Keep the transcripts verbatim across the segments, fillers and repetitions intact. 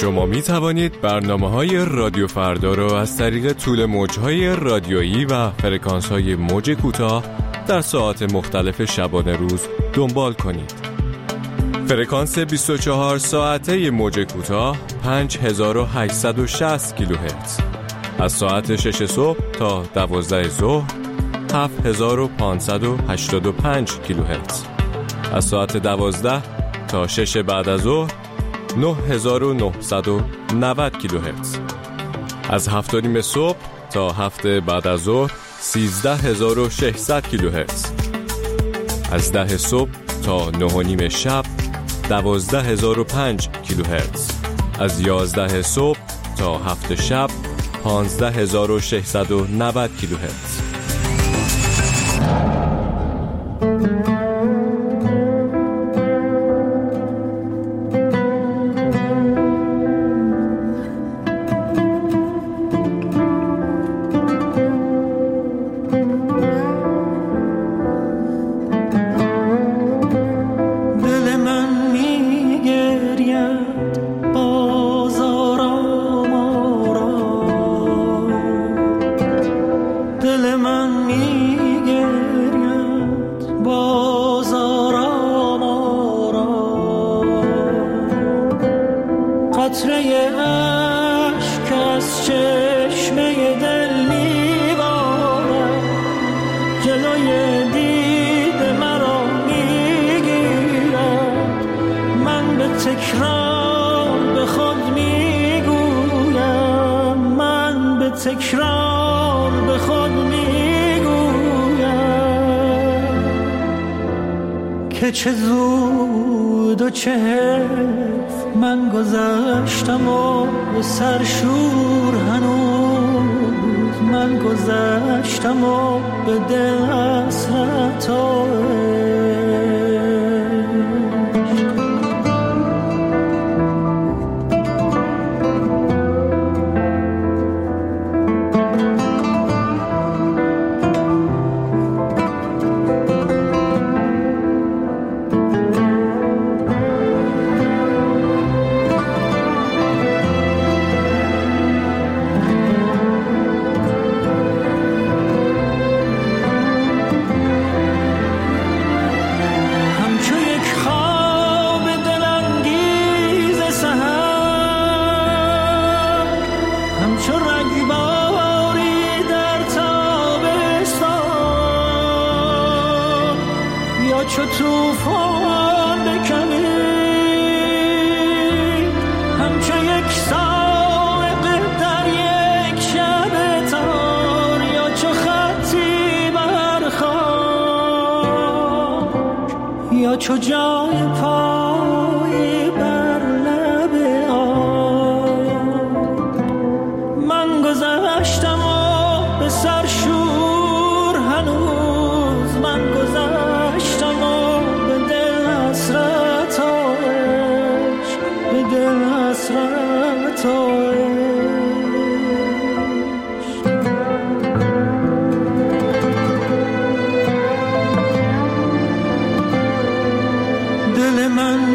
شما می توانید برنامه‌های رادیو فردا را از طریق طول موج‌های رادیویی و فرکانس‌های موج کوتاه در ساعات مختلف شبانه روز دنبال کنید. فرکانس بیست و چهار ساعته موج کوتاه پنج هزار و هشتصد و شصت کیلوهرتز، از ساعت شش صبح تا دوازده ظهر هفت هزار و پانصد و هشتاد و پنج کیلوهرتز، از ساعت دوازده تا شش بعد از ظهر نه هزار و نهصد و نود کیلوهرتز، از هفت و نیم صبح تا هفت بعد از ظهر سیزده هزار و ششصد کیلوهرتز، از ده صبح تا نه و نیم شب دوازده هزار و پنج کیلوهرتز، از یازده صبح تا هفت شب پانزده هزار و ششصد و نود کیلوهرتز. تکرار به خود میگویم که چه زود و چه حیف من گذشتم و به سرشور هنوز من گذشتم و به دل حسرت و چو توفان بکنی همچو یک سائق در یک شب تار یا چو خطی بر خاک یا چو جای پایی بر لب آب من گذشتم و به سر شور هنوز من گذشتم دل من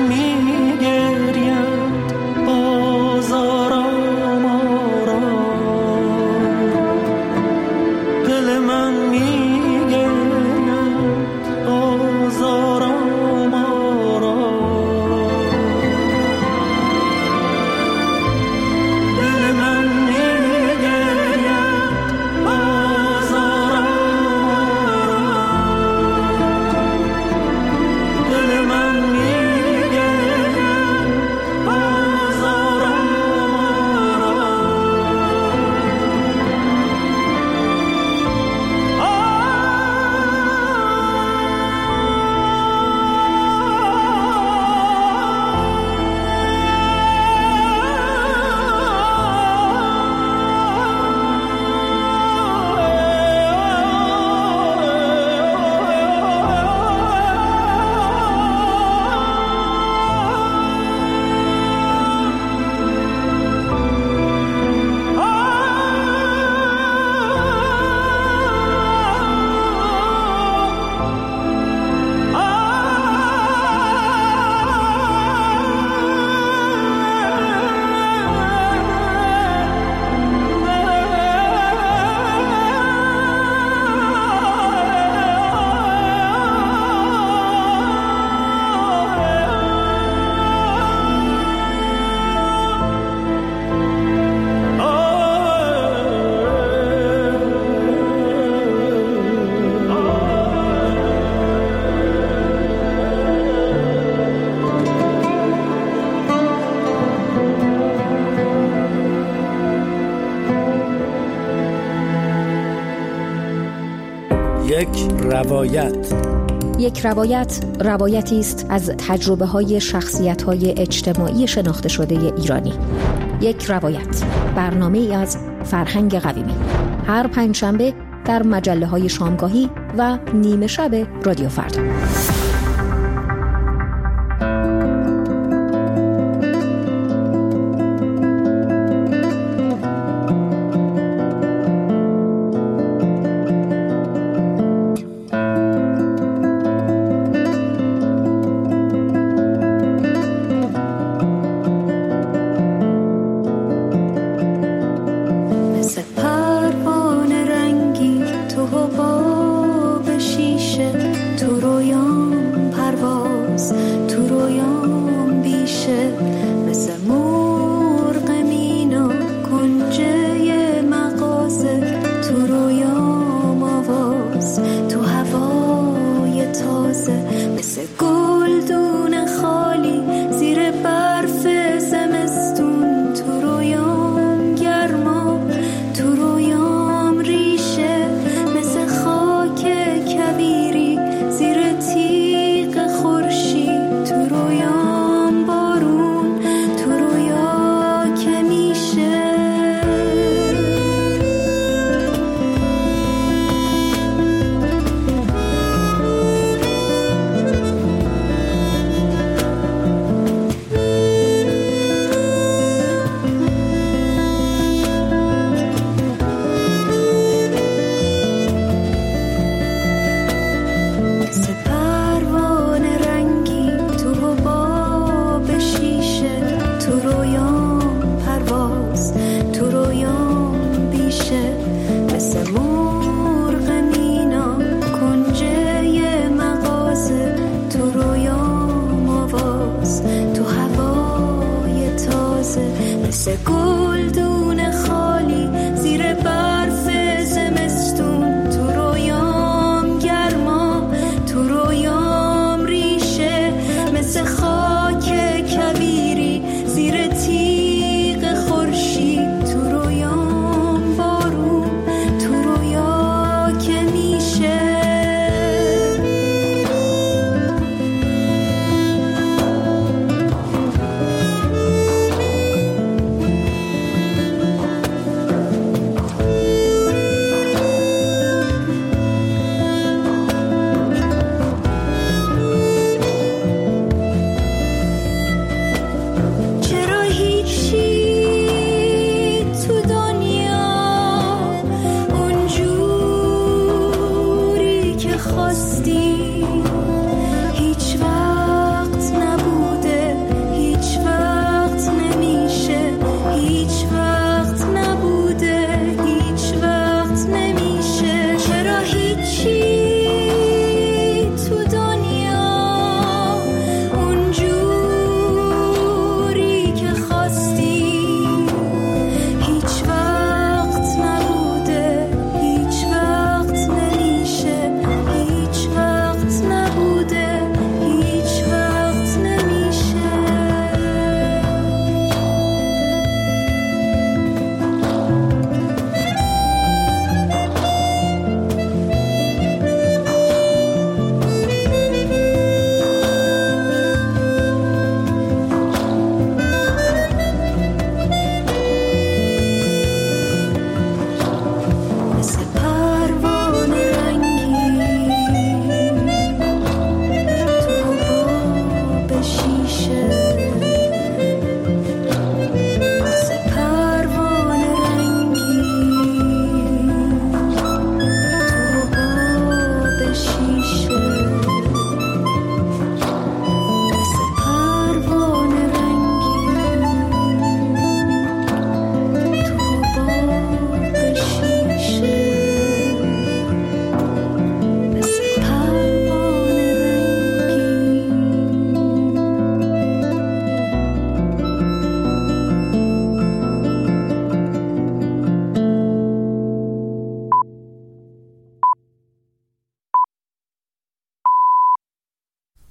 روایت. یک روایت روایتی است از تجربه های شخصیت های اجتماعی شناخته شده ایرانی. یک روایت، برنامه ای از فرهنگ قویمی، هر پنجشنبه در مجله های شامگاهی و نیمه شب رادیو فردا. مثل گل دو